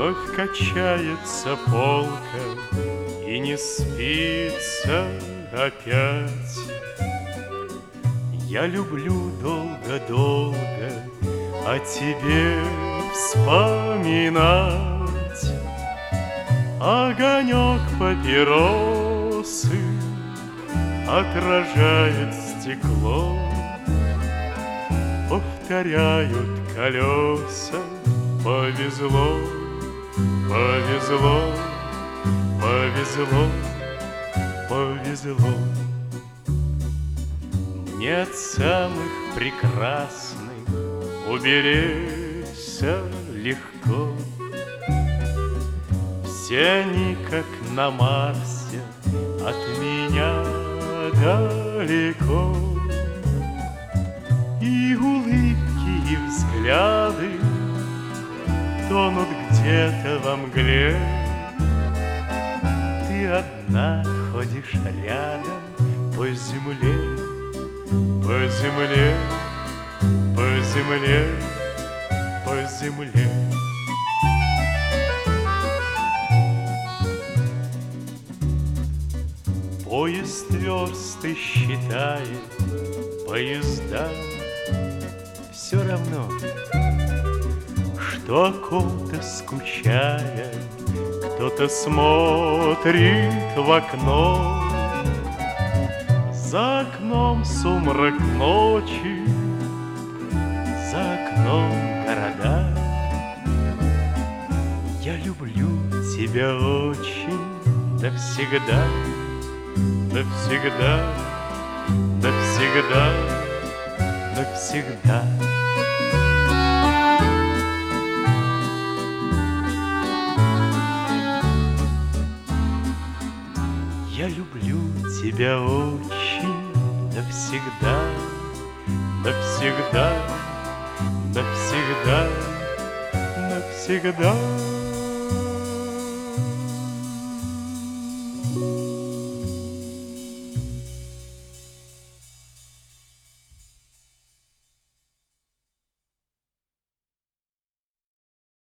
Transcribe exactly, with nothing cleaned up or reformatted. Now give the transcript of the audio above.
Вновь качается полка, и не спится опять. Я люблю долго-долго о тебе вспоминать. Огонек папиросы отражает стекло, повторяют колеса. Повезло, повезло, повезло, повезло. Нет самых прекрасных уберечься легко. Все они, как на Марсе, от меня далеко. И улыбки, и взгляды тонут где-то во мгле. Ты одна ходишь рядом по земле, по земле, по земле, по земле. Поезд версты считает, поезда все равно, что о ком-то скучая, кто-то смотрит в окно. За окном сумрак ночи, за окном города. Я люблю тебя очень навсегда, навсегда, навсегда, навсегда. Я люблю тебя очень навсегда, навсегда, навсегда, навсегда.